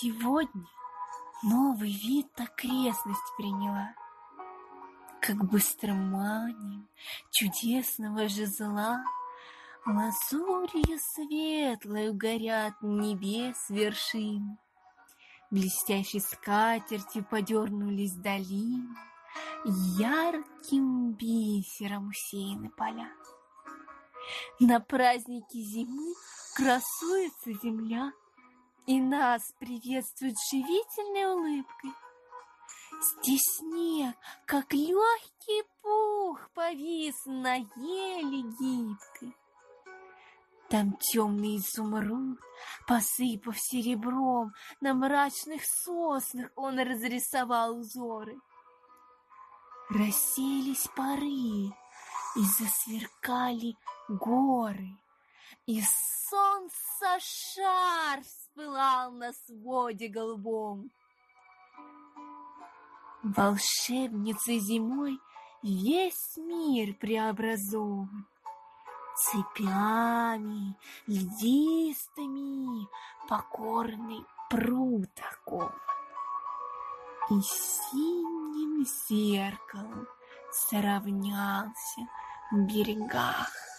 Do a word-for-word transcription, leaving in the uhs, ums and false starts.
Сегодня новый вид окрестность приняла, как быстроманием чудесного жезла лазурью светлою горят небес вершины, блестящей скатертью подернулись долины, ярким бисером усеяны поля. На празднике зимы красуется земля, и нас приветствует живительной улыбкой. Здесь снег, как легкий пух, повис на еле гибкой. Там темный изумруд, посыпав серебром, на мрачных соснах он разрисовал узоры. Рассеялись пары, и засверкали горы, и солнца шар вспылал на своде голубом. Волшебницей зимой весь мир преобразован, цепями льдистыми покорный пруд окован, и синим зеркалом сравнялся в берегах.